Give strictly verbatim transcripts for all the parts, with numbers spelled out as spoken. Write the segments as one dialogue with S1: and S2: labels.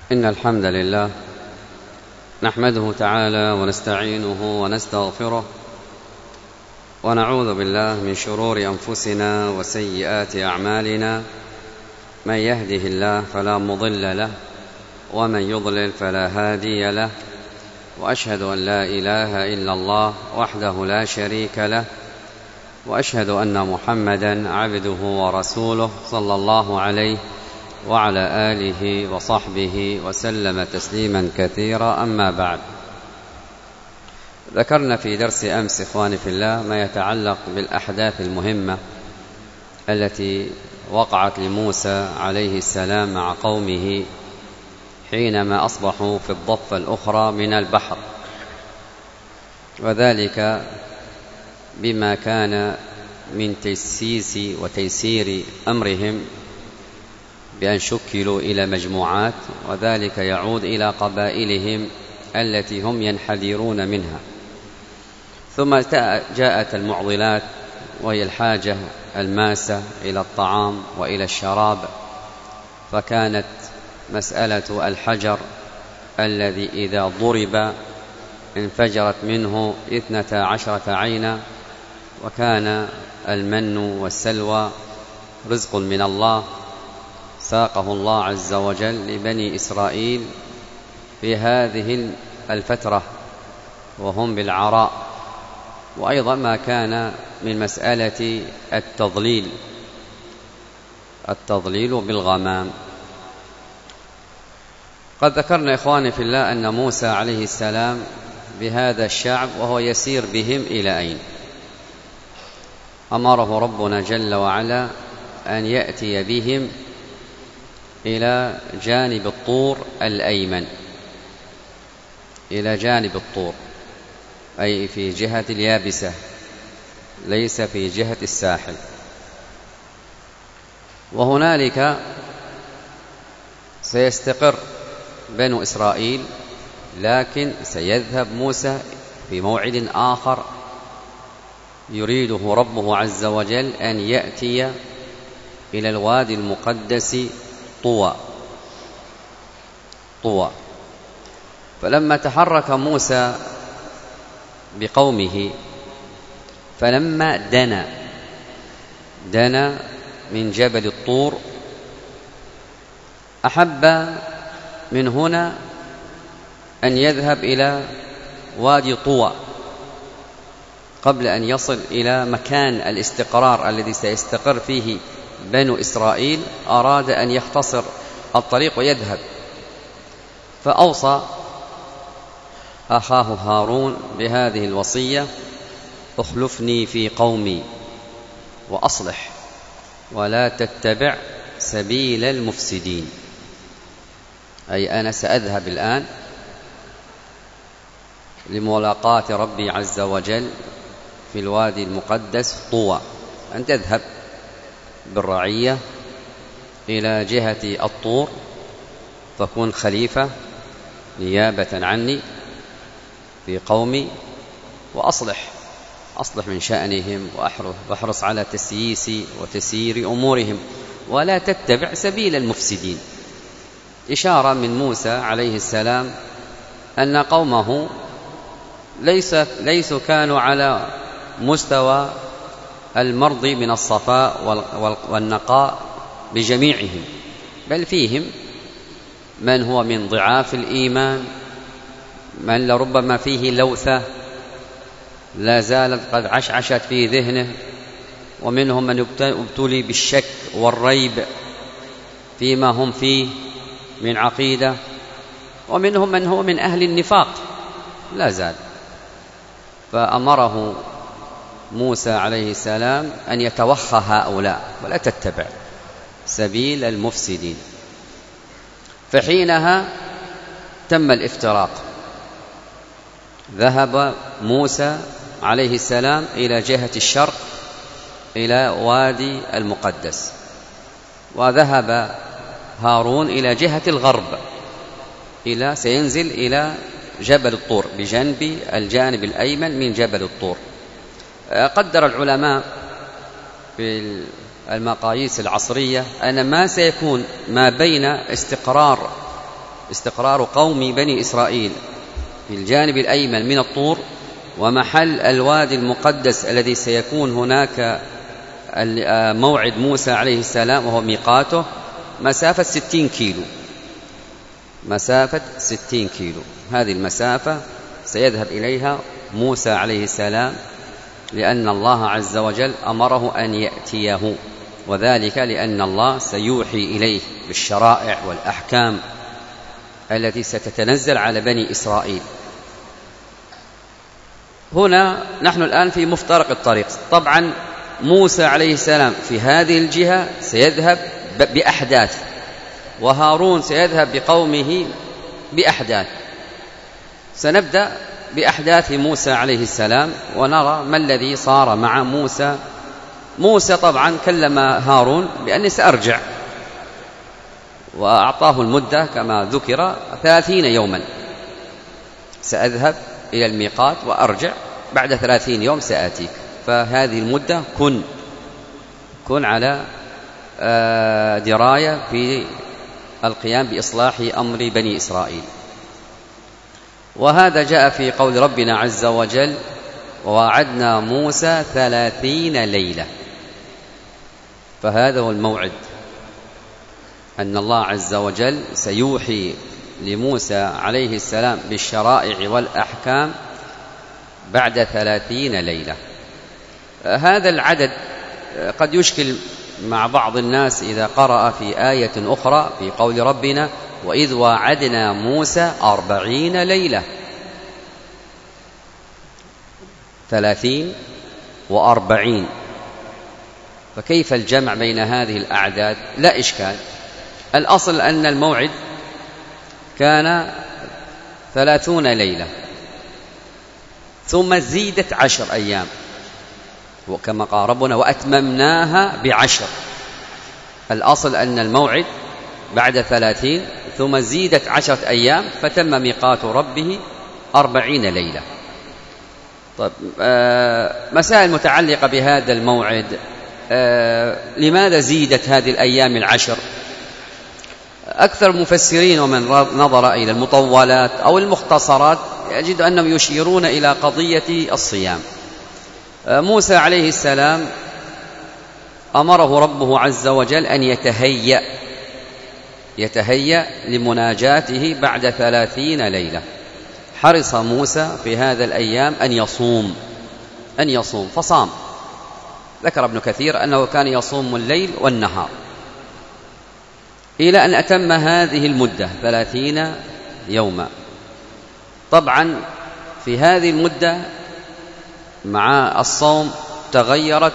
S1: إن الحمد لله نحمده تعالى ونستعينه ونستغفره ونعوذ بالله من شرور أنفسنا وسيئات أعمالنا. من يهده الله فلا مضل له ومن يضلل فلا هادي له، وأشهد أن لا إله إلا الله وحده لا شريك له، وأشهد أن محمدا عبده ورسوله صلى الله عليه وعلى آله وصحبه وسلم تسليما كثيرا. أما بعد، ذكرنا في درس أمس إخواني في الله ما يتعلق بالأحداث المهمة التي وقعت لموسى عليه السلام مع قومه حينما أصبحوا في الضفة الأخرى من البحر، وذلك بما كان من تيسيس وتيسير أمرهم بأن شكلوا إلى مجموعات، وذلك يعود إلى قبائلهم التي هم ينحدرون منها. ثم جاءت المعضلات، وهي الحاجة الماسة إلى الطعام وإلى الشراب، فكانت مسألة الحجر الذي إذا ضرب انفجرت منه اثنتا عشرة عينا، وكان المن والسلوى رزق من الله ساقه الله عز وجل لبني إسرائيل في هذه الفترة وهم بالعراء. وأيضا ما كان من مسألة التضليل التضليل بالغمام. قد ذكرنا إخواني في الله أن موسى عليه السلام بهذا الشعب وهو يسير بهم إلى أين؟ أمره ربنا جل وعلا أن يأتي بهم إلى جانب الطور الأيمن، إلى جانب الطور، أي في جهة اليابسة، ليس في جهة الساحل. وهنالك سيستقر بنو إسرائيل، لكن سيذهب موسى في موعد آخر يريده ربه عز وجل أن يأتي إلى الوادي المقدس طوى طوى. فلما تحرك موسى بقومه، فلما دنا دنا من جبل الطور، أحب من هنا أن يذهب إلى وادي طوى قبل أن يصل إلى مكان الاستقرار الذي سيستقر فيه بنو إسرائيل. أراد أن يختصر الطريق ويذهب، فأوصى أخاه هارون بهذه الوصية: اخلفني في قومي وأصلح ولا تتبع سبيل المفسدين. أي أنا سأذهب الآن لملاقاة ربي عز وجل في الوادي المقدس طوى، أن تذهب بالرعية إلى جهة الطور، تكون خليفة نيابة عني في قومي، وأصلح أصلح من شأنهم واحرص على تسييس وتسيير أمورهم، ولا تتبع سبيل المفسدين. إشارة من موسى عليه السلام أن قومه ليس ليسوا كانوا على مستوى المرضي من الصفاء والنقاء بجميعهم، بل فيهم من هو من ضعاف الإيمان، من لربما فيه لوثة لا زالت قد عشعشت في ذهنه، ومنهم من ابتلي بالشك والريب فيما هم فيه من عقيدة، ومنهم من هو من أهل النفاق لا زال. فأمره موسى عليه السلام أن يتوخى هؤلاء ولا تتبع سبيل المفسدين. فحينها تم الافتراق، ذهب موسى عليه السلام إلى جهة الشرق إلى وادي المقدس، وذهب هارون إلى جهة الغرب، إلى سينزل إلى جبل الطور بجنب الجانب الأيمن من جبل الطور. قدر العلماء في المقاييس العصرية أن ما سيكون ما بين استقرار استقرار قوم بني إسرائيل في الجانب الأيمن من الطور، ومحل الوادي المقدس الذي سيكون هناك موعد موسى عليه السلام وهو ميقاته، مسافة ستين كيلو، مسافة ستين كيلو. هذه المسافة سيذهب إليها موسى عليه السلام، لأن الله عز وجل أمره أن يأتيه، وذلك لأن الله سيوحي إليه بالشرائع والأحكام التي ستتنزل على بني إسرائيل. هنا نحن الآن في مفترق الطريق. طبعا موسى عليه السلام في هذه الجهة سيذهب بأحداث، وهارون سيذهب بقومه بأحداث. سنبدأ بأحداث موسى عليه السلام ونرى ما الذي صار مع موسى. موسى طبعا كلم هارون بأني سأرجع، وأعطاه المدة كما ذكر ثلاثين يوما، سأذهب إلى الميقات وأرجع بعد ثلاثين يوم سآتيك. فهذه المدة كن كن على دراية في القيام بإصلاح أمر بني إسرائيل. وهذا جاء في قول ربنا عز وجل: ووعدنا موسى ثلاثين ليلة. فهذا هو الموعد، أن الله عز وجل سيوحي لموسى عليه السلام بالشرائع والأحكام بعد ثلاثين ليلة. هذا العدد قد يشكل مع بعض الناس إذا قرأ في آية أخرى في قول ربنا: وإذ واعدنا موسى أربعين ليلة. ثلاثين وأربعين، فكيف الجمع بين هذه الأعداد؟ لا إشكال. الأصل أن الموعد كان ثلاثون ليلة، ثم زيدت عشر أيام، وكما قال ربنا: وأتممناها بعشر. الأصل أن الموعد بعد ثلاثين ثم زيدت عشرة أيام، فتم ميقات ربه أربعين ليلة. طيب، مسائل متعلقة بهذا الموعد. لماذا زيدت هذه الأيام العشر؟ أكثر المفسرين ومن نظر إلى المطولات أو المختصرات يجد أنهم يشيرون إلى قضية الصيام. موسى عليه السلام أمره ربه عز وجل أن يتهيأ يتهيأ لمناجاته بعد ثلاثين ليلة. حرص موسى في هذا الأيام أن يصوم أن يصوم فصام. ذكر ابن كثير أنه كان يصوم الليل والنهار إلى أن أتم هذه المدة ثلاثين يوما. طبعا في هذه المدة مع الصوم تغيرت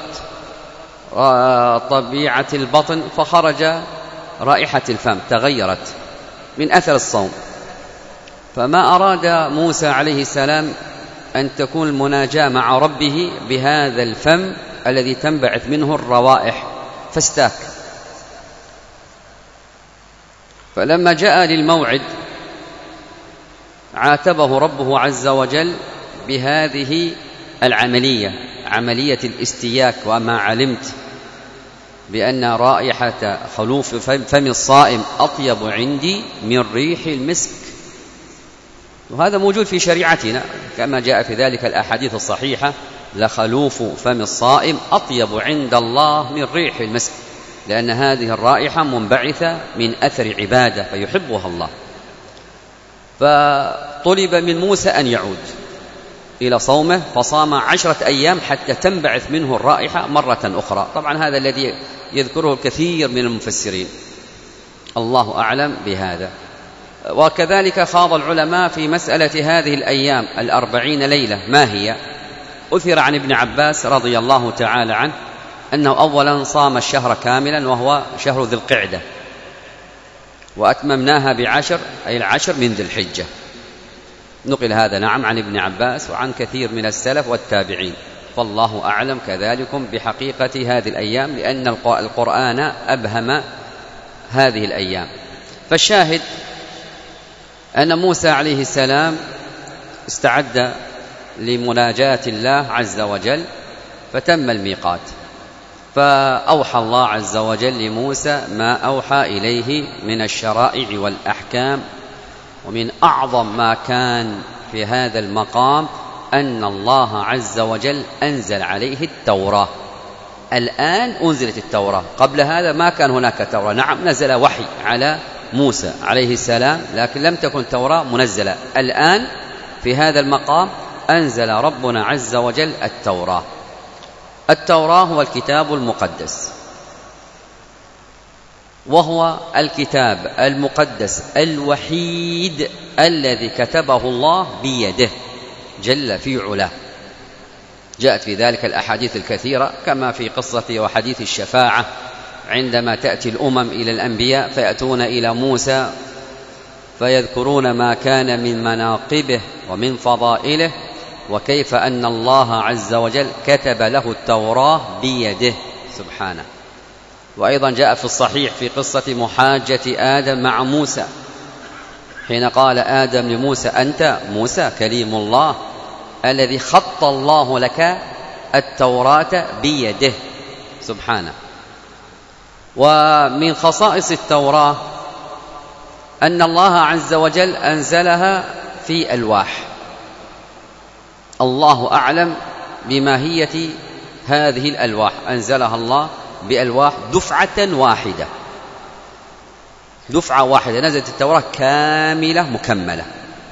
S1: طبيعة البطن، فخرج رائحة الفم، تغيرت من أثر الصوم. فما أراد موسى عليه السلام أن تكون المناجاة مع ربه بهذا الفم الذي تنبعث منه الروائح، فاستاك. فلما جاء للموعد عاتبه ربه عز وجل بهذه العملية، عملية الاستياك. وما علمت بأن رائحة خلوف فم الصائم أطيب عندي من ريح المسك. وهذا موجود في شريعتنا كما جاء في ذلك الأحاديث الصحيحة: لخلوف فم الصائم أطيب عند الله من ريح المسك، لأن هذه الرائحة منبعثة من أثر عبادة فيحبها الله. فطلب من موسى أن يعود إلى صومه، فصام عشرة أيام حتى تنبعث منه الرائحة مرة أخرى. طبعا هذا الذي يذكره الكثير من المفسرين، الله أعلم بهذا. وكذلك خاض العلماء في مسألة هذه الأيام الأربعين ليلة ما هي. أثر عن ابن عباس رضي الله تعالى عنه أنه أولا صام الشهر كاملا وهو شهر ذي القعدة، وأتممناها بعشر، أي العشر من ذي الحجة. نقل هذا نعم عن ابن عباس وعن كثير من السلف والتابعين، فالله أعلم كذلكم بحقيقة هذه الأيام، لأن القرآن أبهم هذه الأيام. فالشاهد أن موسى عليه السلام استعد لمناجاة الله عز وجل، فتم الميقات. فأوحى الله عز وجل لموسى ما أوحى إليه من الشرائع والأحكام ومن أعظم ما كان في هذا المقام أن الله عز وجل أنزل عليه التوراة. الآن أنزلت التوراة، قبل هذا ما كان هناك توراة. نعم نزل وحي على موسى عليه السلام، لكن لم تكن توراة منزلة. الآن في هذا المقام أنزل ربنا عز وجل التوراة. التوراة هو الكتاب المقدس، وهو الكتاب المقدس الوحيد الذي كتبه الله بيده جل في علاه. جاءت في ذلك الأحاديث الكثيرة، كما في قصة وحديث الشفاعة عندما تأتي الأمم إلى الأنبياء فيأتون إلى موسى فيذكرون ما كان من مناقبه ومن فضائله، وكيف أن الله عز وجل كتب له التوراة بيده سبحانه. وأيضا جاء في الصحيح في قصة محاجة آدم مع موسى، حين قال آدم لموسى: أنت موسى كليم الله الذي خط الله لك التوراة بيده سبحانه. ومن خصائص التوراة أن الله عز وجل أنزلها في ألواح. الله أعلم بماهية هذه الألواح، أنزلها الله بألواح دفعة واحدة، دفعة واحدة نزلت التوراة كاملة مكملة.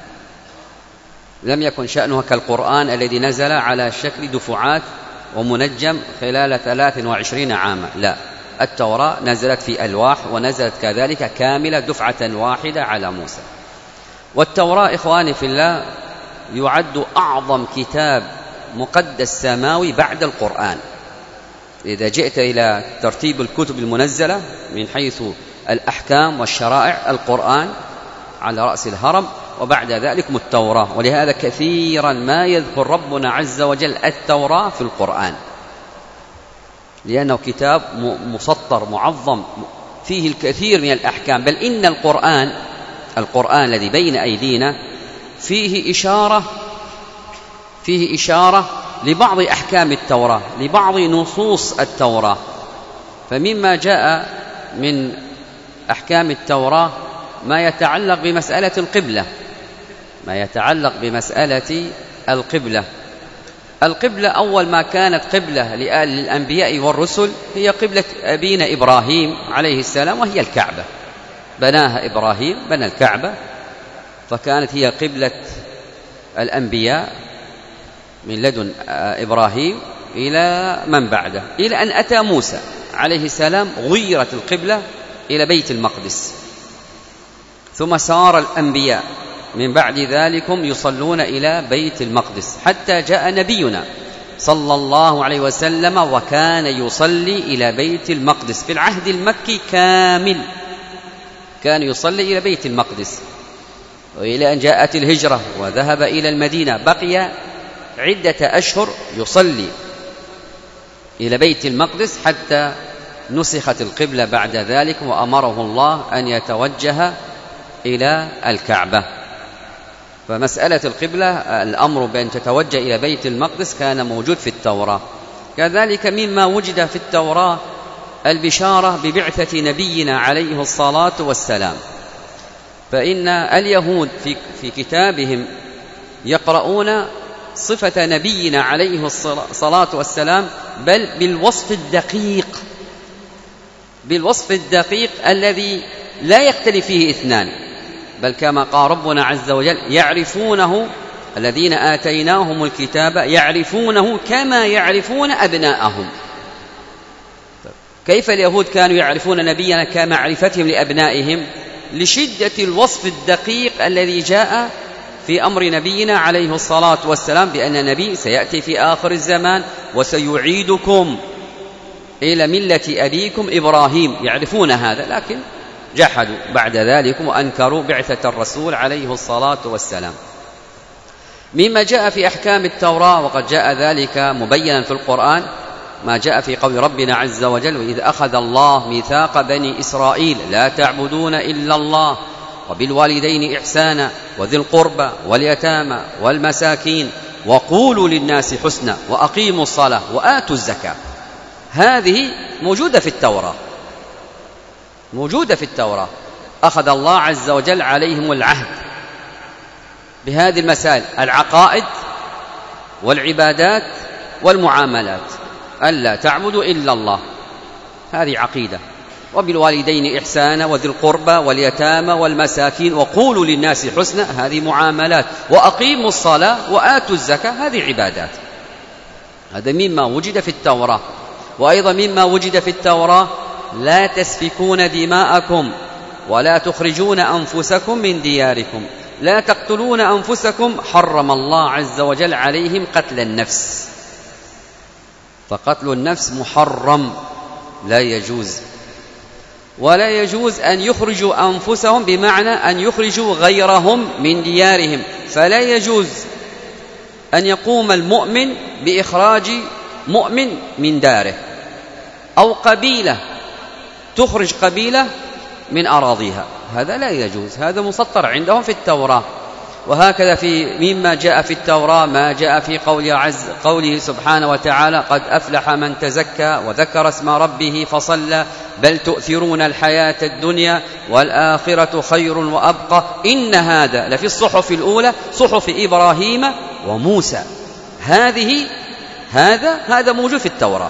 S1: لم يكن شأنها كالقرآن الذي نزل على شكل دفعات ومنجم خلال ثلاث وعشرين عاما، لا، التوراة نزلت في ألواح ونزلت كذلك كاملة دفعة واحدة على موسى. والتوراة إخواني في الله يعد أعظم كتاب مقدس سماوي بعد القرآن. إذا جئت إلى ترتيب الكتب المنزلة من حيث الأحكام والشرائع، القرآن على رأس الهرم، وبعد ذلك التوراة. ولهذا كثيرا ما يذكر ربنا عز وجل التوراة في القرآن، لأنه كتاب مسطر معظم فيه الكثير من الأحكام. بل إن القرآن القرآن الذي بين أيدينا فيه إشارة فيه إشارة لبعض أحكام التوراة، لبعض نصوص التوراة. فمما جاء من أحكام التوراة ما يتعلق بمسألة القبلة، ما يتعلق بمسألة القبلة. القبلة أول ما كانت قبلة للأنبياء والرسل هي قبلة أبينا إبراهيم عليه السلام، وهي الكعبة. بناها إبراهيم، بنى الكعبة، فكانت هي قبلة الأنبياء من لدن إبراهيم إلى من بعده، إلى أن أتى موسى عليه السلام غيرت القبلة إلى بيت المقدس. ثم سار الأنبياء من بعد ذلكم يصلون إلى بيت المقدس، حتى جاء نبينا صلى الله عليه وسلم وكان يصلي إلى بيت المقدس في العهد المكي كامل، كان يصلي إلى بيت المقدس. وإلى أن جاءت الهجرة وذهب إلى المدينة بقي عدة أشهر يصلي إلى بيت المقدس حتى نسخت القبلة بعد ذلك، وأمره الله أن يتوجه إلى الكعبة. فمسألة القبلة، الأمر بأن تتوجه إلى بيت المقدس، كان موجود في التوراة. كذلك مما وجد في التوراة البشارة ببعثة نبينا عليه الصلاة والسلام. فإن اليهود في, في كتابهم يقرؤون صفة نبينا عليه الصلاة والسلام بل بالوصف الدقيق، بالوصف الدقيق الذي لا يختلف فيه اثنان، بل كما قال ربنا عز وجل: يعرفونه الذين آتيناهم الكتاب يعرفونه كما يعرفون أبناءهم. كيف اليهود كانوا يعرفون نبينا كمعرفتهم لأبنائهم؟ لشدة الوصف الدقيق الذي جاء في أمر نبينا عليه الصلاة والسلام، بأن النبي سيأتي في آخر الزمان وسيعيدكم إلى ملة أبيكم إبراهيم. يعرفون هذا، لكن جحدوا بعد ذلك وأنكروا بعثة الرسول عليه الصلاة والسلام. مما جاء في أحكام التوراة، وقد جاء ذلك مبينا في القرآن، ما جاء في قول ربنا عز وجل: وإذ أخذ الله ميثاق بني إسرائيل لا تعبدون إلا الله وبالوالدين إحسانا وذي القربى واليتامى والمساكين وقولوا للناس حسنا وأقيموا الصلاة وآتوا الزكاة. هذه موجودة في التوراة، موجودة في التوراة. أخذ الله عز وجل عليهم العهد بهذه المسائل: العقائد والعبادات والمعاملات، ألا تعبدوا إلا الله، هذه عقيدة. وبالوالدين إحسانا وذي القربى واليتامى والمساكين وقولوا للناس حسنا، هذه معاملات. وأقيموا الصلاة وآتوا الزكاة، هذه عبادات. هذا مما وجد في التوراة. وأيضا مما وجد في التوراة: لا تسفكون دماءكم ولا تخرجون أنفسكم من دياركم، لا تقتلون أنفسكم، حرم الله عز وجل عليهم قتل النفس، فقتل النفس محرم لا يجوز. ولا يجوز أن يخرجوا أنفسهم بمعنى أن يخرجوا غيرهم من ديارهم، فلا يجوز أن يقوم المؤمن بإخراج مؤمن من داره، أو قبيلة تخرج قبيلة من أراضيها، هذا لا يجوز، هذا مسطر عندهم في التوراة. وهكذا في مما جاء في التوراة ما جاء في قول عز قوله سبحانه وتعالى: قد أفلح من تزكى وذكر اسم ربه فصلى بل تؤثرون الحياة الدنيا والآخرة خير وأبقى إن هذا لفي الصحف الأولى صحف إبراهيم وموسى. هذه هذا هذا موجود في التوراة.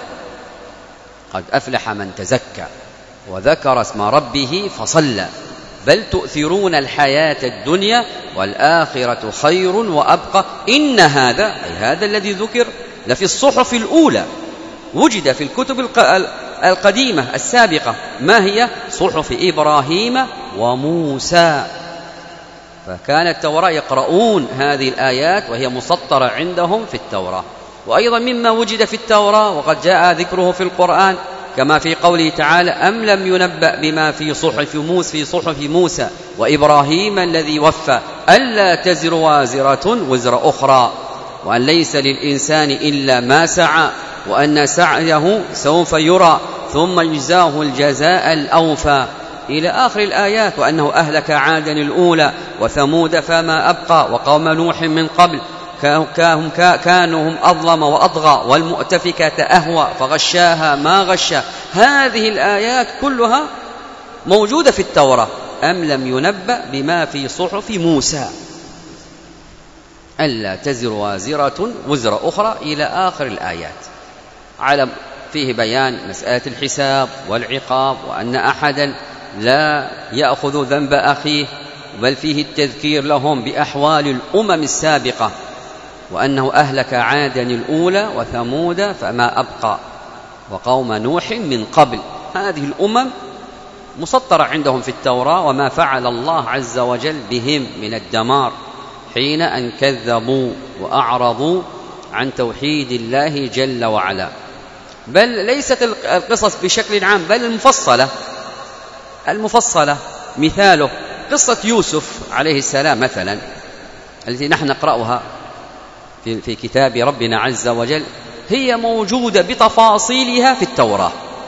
S1: قد أفلح من تزكى وذكر اسم ربه فصلى بل تؤثرون الحياة الدنيا والآخرة خير وأبقى إن هذا، أي هذا الذي ذكر، لفي الصحف الأولى، وجد في الكتب القديمة السابقة. ما هي؟ صحف إبراهيم وموسى. فكان التوراة يقرؤون هذه الآيات وهي مسطرة عندهم في التوراة. وأيضا مما وجد في التوراة وقد جاء ذكره في القرآن كما في قوله تعالى: أم لم ينبأ بما في صحف موسى في صحف موسى وإبراهيم الذي وفى ألا تزر وازرة وزر أخرى وأن ليس للإنسان إلا ما سعى وأن سعيه سوف يرى ثم يجزاه الجزاء الأوفى إلى آخر الآيات. وأنه أهلك عادا الأولى وثمود فما أبقى وقوم نوح من قبل كانوا هم أظلم وأطغى والمؤتفكة أهوى فغشاها ما غشى. هذه الآيات كلها موجودة في التوراة. أم لم ينبأ بما في صحف موسى ألا تزر وازرة وزر أخرى إلى آخر الآيات. علم فيه بيان مسألة الحساب والعقاب، وأن أحدا لا يأخذ ذنب أخيه، بل فيه التذكير لهم بأحوال الأمم السابقة، وأنه أهلك عادا الأولى وثمود فما أبقى وقوم نوح من قبل. هذه الأمم مسطرة عندهم في التوراة، وما فعل الله عز وجل بهم من الدمار حين أن كذبوا وأعرضوا عن توحيد الله جل وعلا. بل ليست القصص بشكل عام، بل المفصلة المفصلة مثاله قصة يوسف عليه السلام مثلا، التي نحن نقرأها في في كتاب ربنا عز وجل، هي موجودة بتفاصيلها في التوراة،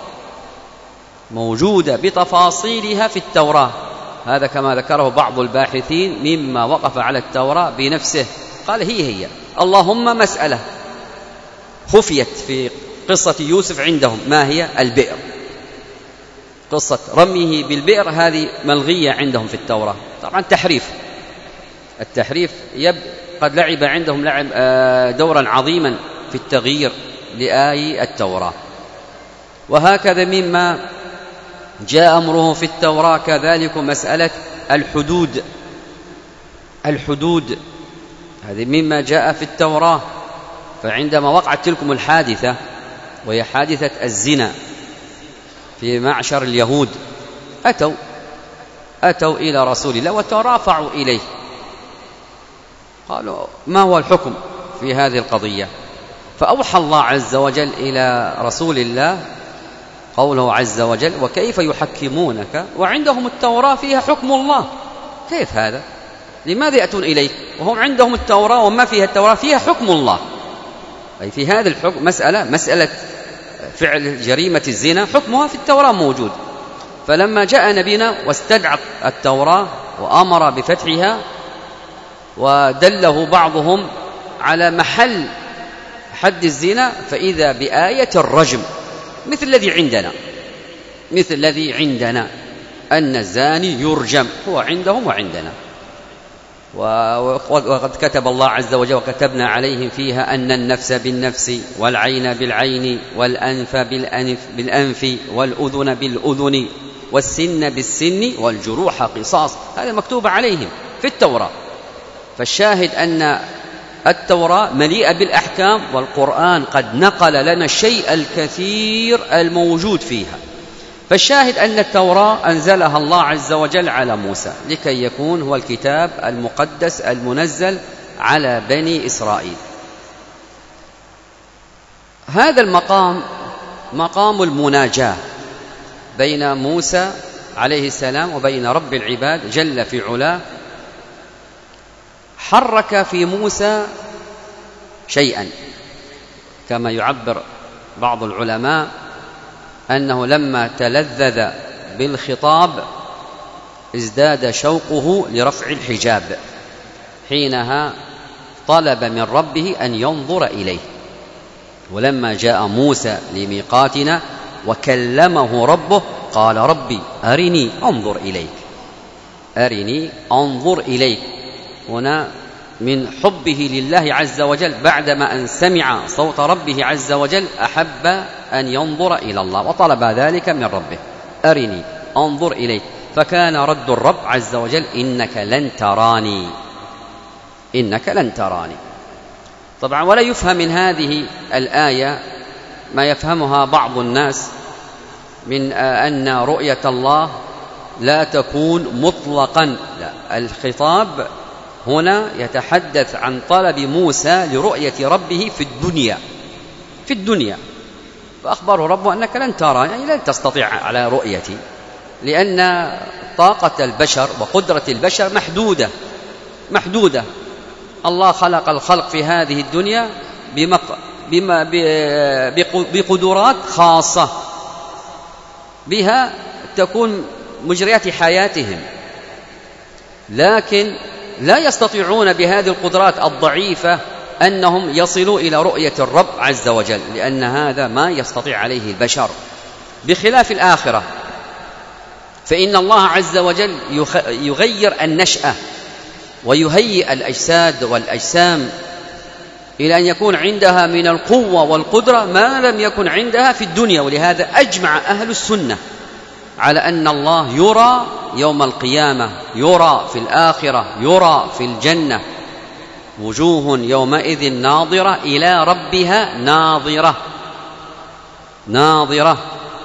S1: موجودة بتفاصيلها في التوراة. هذا كما ذكره بعض الباحثين مما وقف على التوراة بنفسه، قال هي هي اللهم مسألة خفيت في قصة يوسف عندهم، ما هي؟ البئر. قصة رميه بالبئر هذه ملغية عندهم في التوراة. طبعا تحريف، التحريف يب قد لعب عندهم لعب دورا عظيما في التغيير لآي التوراة. وهكذا مما جاء أمره في التوراة كذلك مسألة الحدود. الحدود هذه مما جاء في التوراة. فعندما وقعت تلكم الحادثة وهي حادثة الزنا في معشر اليهود، أتوا أتوا إلى رسول الله وترافعوا إليه، قالوا ما هو الحكم في هذه القضية؟ فأوحى الله عز وجل إلى رسول الله قوله عز وجل: وكيف يحكمونك وعندهم التوراة فيها حكم الله. كيف هذا؟ لماذا يأتون إليك وهم عندهم التوراة وما فيها التوراة فيها حكم الله؟ أي في هذا الحكم مسألة مسألة فعل جريمة الزنا حكمها في التوراة موجود. فلما جاء نبينا واستدعى التوراة وأمر بفتحها ودله بعضهم على محل حد الزنا، فإذا بآية الرجم مثل الذي عندنا مثل الذي عندنا أن الزاني يرجم، هو عندهم وعندنا. وقد كتب الله عز وجل وكتبنا عليهم فيها أن النفس بالنفس والعين بالعين والأنف بالأنف, بالأنف والأذن بالأذن والسن بالسن والجروح قصاص. هذا مكتوب عليهم في التوراة. فالشاهد أن التوراة مليئة بالأحكام، والقرآن قد نقل لنا الشيء الكثير الموجود فيها. فالشاهد أن التوراة أنزلها الله عز وجل على موسى لكي يكون هو الكتاب المقدس المنزل على بني إسرائيل. هذا المقام مقام المناجاة بين موسى عليه السلام وبين رب العباد جل في علاه. حرك في موسى شيئا، كما يعبر بعض العلماء أنه لما تلذذ بالخطاب ازداد شوقه لرفع الحجاب، حينها طلب من ربه أن ينظر إليه. ولما جاء موسى لميقاتنا وكلمه ربه قال ربي أرني أنظر إليك، أرني أنظر إليك. هنا من حبه لله عز وجل بعدما أن سمع صوت ربه عز وجل أحب أن ينظر إلى الله وطلب ذلك من ربه، أرني أنظر إليك. فكان رد الرب عز وجل إنك لن تراني، إنك لن تراني. طبعا ولا يفهم من هذه الآية ما يفهمها بعض الناس من أن رؤية الله لا تكون مطلقا. لا، الخطاب هنا يتحدث عن طلب موسى لرؤية ربه في الدنيا، في الدنيا. فأخبره ربه أنك لن ترى، يعني لن تستطيع على رؤيتي، لأن طاقة البشر وقدرة البشر محدودة محدودة. الله خلق الخلق في هذه الدنيا بما بقدرات خاصة، بها تكون مجريات حياتهم، لكن لا يستطيعون بهذه القدرات الضعيفة أنهم يصلوا إلى رؤية الرب عز وجل، لأن هذا ما يستطيع عليه البشر. بخلاف الآخرة، فإن الله عز وجل يغير النشأة ويهيئ الأجساد والأجسام إلى أن يكون عندها من القوة والقدرة ما لم يكن عندها في الدنيا. ولهذا أجمع أهل السنة على أن الله يرى يوم القيامة، يرى في الآخرة، يرى في الجنة. وجوه يومئذ ناظرة إلى ربها ناظرة ناظرة.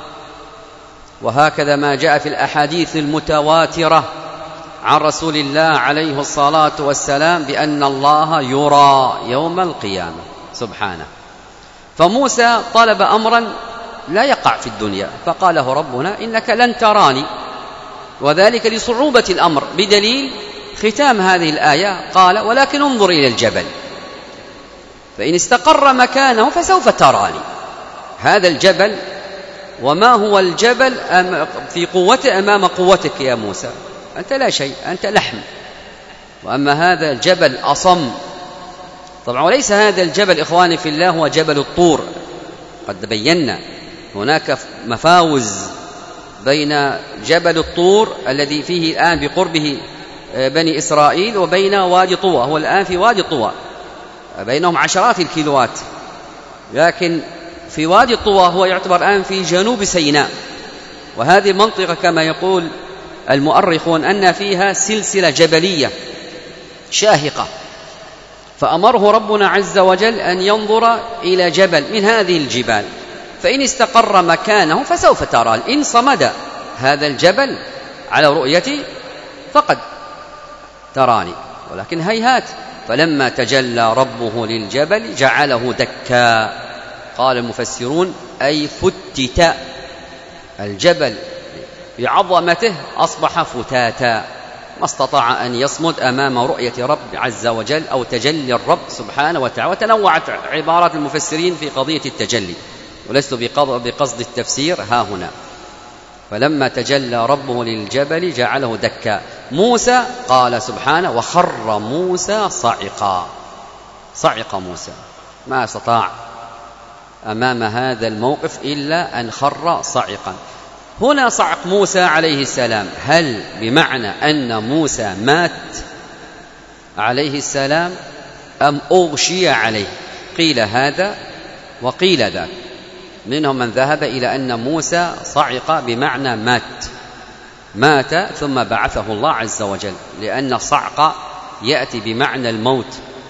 S1: وهكذا ما جاء في الأحاديث المتواترة عن رسول الله عليه الصلاة والسلام بأن الله يرى يوم القيامة سبحانه. فموسى طلب أمرا لا يقع في الدنيا، فقاله ربنا إنك لن تراني، وذلك لصعوبة الأمر، بدليل ختام هذه الآية قال ولكن انظر إلى الجبل فإن استقر مكانه فسوف تراني. هذا الجبل، وما هو الجبل في قوته أمام قوتك يا موسى؟ أنت لا شيء، أنت لحم. وأما هذا الجبل أصم. طبعا وليس هذا الجبل إخواني في الله هو جبل الطور، قد بينا هناك مفاوز بين جبل الطور الذي فيه الآن بقربه بني إسرائيل وبين وادي طوى، هو الآن في وادي طوى، بينهم عشرات الكيلوات. لكن في وادي طوى هو يعتبر الآن في جنوب سيناء، وهذه المنطقة كما يقول المؤرخون أن فيها سلسلة جبلية شاهقة. فأمره ربنا عز وجل أن ينظر إلى جبل من هذه الجبال، فإن استقر مكانه فسوف ترى. إن صمد هذا الجبل على رؤيتي فقد تراني، ولكن هيهات. فلما تجلى ربه للجبل جعله دكا. قال المفسرون أي فتت، الجبل بعظمته أصبح فتاتا، ما استطاع أن يصمد أمام رؤية رب عز وجل أو تجلي الرب سبحانه وتعالى. وتنوعت عبارات المفسرين في قضية التجلي، ولست بقصد التفسير ها هنا. فلما تجلى ربه للجبل جعله دكا. موسى قال سبحانه وخر موسى صعقا، صعق موسى، ما استطاع أمام هذا الموقف إلا أن خر صعقا. هنا صعق موسى عليه السلام، هل بمعنى أن موسى مات عليه السلام أم أغشي عليه؟ قيل هذا وقيل ذاك. منهم من ذهب إلى أن موسى صعق بمعنى مات مات ثم بعثه الله عز وجل، لأن الصعق يأتي بمعنى الموت.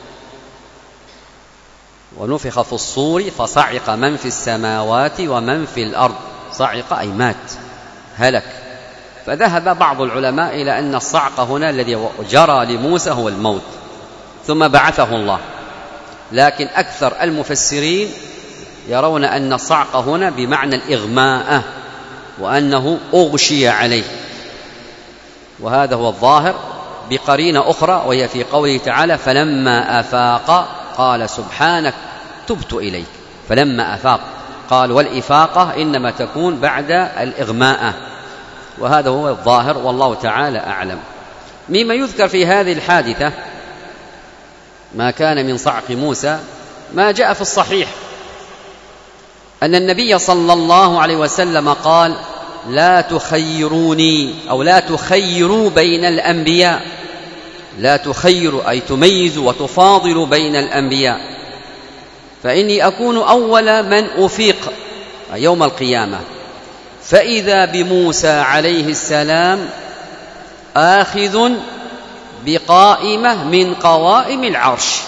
S1: ونفخ في الصور فصعق من في السماوات ومن في الأرض. صعق أي مات، هلك. فذهب بعض العلماء إلى أن الصعق هنا الذي جرى لموسى هو الموت ثم بعثه الله، لكن أكثر المفسرين يرون أن الصعق هنا بمعنى الإغماء، وأنه أغشي عليه، وهذا هو الظاهر بقرينة أخرى، وهي في قوله تعالى فلما أفاق قال سبحانك تبت إليك. فلما أفاق قال، والإفاقة إنما تكون بعد الإغماء، وهذا هو الظاهر والله تعالى أعلم. مما يذكر في هذه الحادثة ما كان من صعق موسى ما جاء في الصحيح أن النبي صلى الله عليه وسلم قال لا تخيروني أو لا تخيروا بين الأنبياء، لا تخيروا أي تميزوا وتفاضلوا بين الأنبياء، فإني أكون أول من أفيق يوم القيامة، فإذا بموسى عليه السلام آخذ بقائمة من قوائم العرش.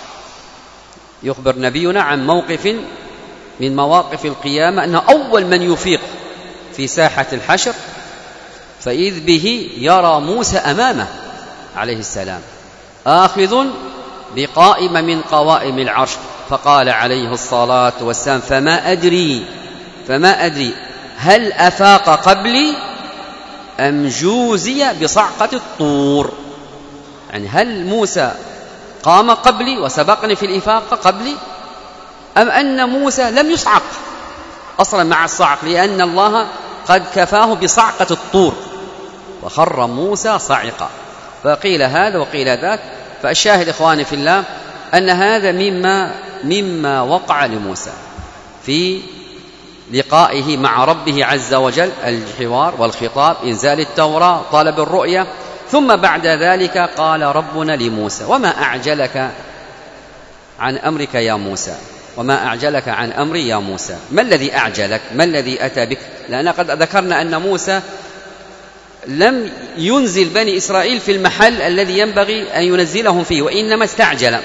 S1: يخبر نبينا عن موقف من مواقف القيامة أنه أول من يفيق في ساحة الحشر، فإذ به يرى موسى أمامه عليه السلام آخذ بقائمة من قوائم العرش، فقال عليه الصلاة والسلام فما أدري فما أدري هل أفاق قبلي أم جوزي بصعقة الطور، يعني هل موسى قام قبلي وسبقني في الإفاقة قبلي، أم أن موسى لم يصعق أصلا مع الصعق، لأن الله قد كفاه بصعقة الطور وخر موسى صعقا. فقيل هذا وقيل ذاك. فالشاهد إخواني في الله أن هذا مما مما وقع لموسى في لقائه مع ربه عز وجل، الحوار والخطاب، إنزال التوراة، طلب الرؤية، ثم بعد ذلك قال ربنا لموسى وما أعجلك عن أمرك يا موسى، وما أعجلك عن أمري يا موسى. ما الذي أعجلك؟ ما الذي أتى بك؟ لأن قد ذكرنا أن موسى لم ينزل بني إسرائيل في المحل الذي ينبغي أن ينزلهم فيه، وإنما استعجل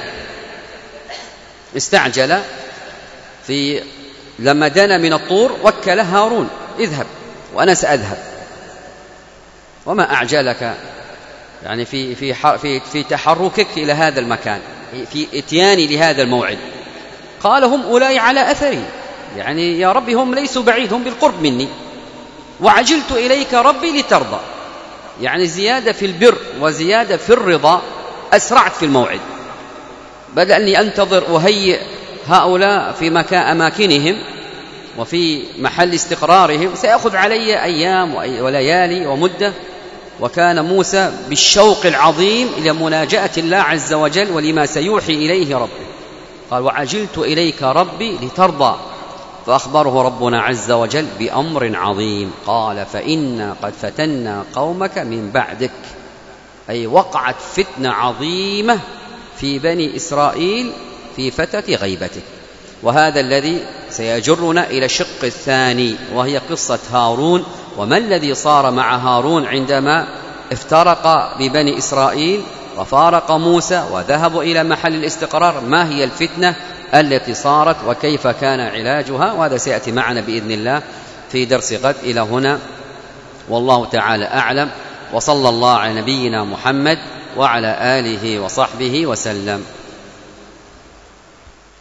S1: استعجل في لما دنا من الطور وكل هارون اذهب وأنا سأذهب. وما أعجلك يعني في في في في تحركك إلى هذا المكان، في إتياني لهذا الموعد. قال هم أولئك على أثري، يعني يا ربي هم ليسوا بعيد، هم بالقرب مني، وعجلت إليك ربي لترضى، يعني زيادة في البر وزيادة في الرضا، أسرعت في الموعد، بدل أني أنتظر أهيئ هؤلاء في مكان أماكنهم وفي محل استقرارهم سيأخذ علي أيام وليالي ومدة. وكان موسى بالشوق العظيم إلى مناجاة الله عز وجل ولما سيوحي إليه ربه. قال وعجلت إليك ربي لترضى، فأخبره ربنا عز وجل بأمر عظيم، قال فإنا قد فتنا قومك من بعدك، أي وقعت فتنة عظيمة في بني إسرائيل في فترة غيبتك. وهذا الذي سيجرنا إلى الشق الثاني، وهي قصة هارون، وما الذي صار مع هارون عندما افترق ببني إسرائيل وفارق موسى وذهبوا إلى محل الاستقرار. ما هي الفتنة التي صارت وكيف كان علاجها؟ وهذا سيأتي معنا بإذن الله في درس غد. إلى هنا والله تعالى أعلم، وصلى الله على نبينا محمد وعلى آله وصحبه وسلم.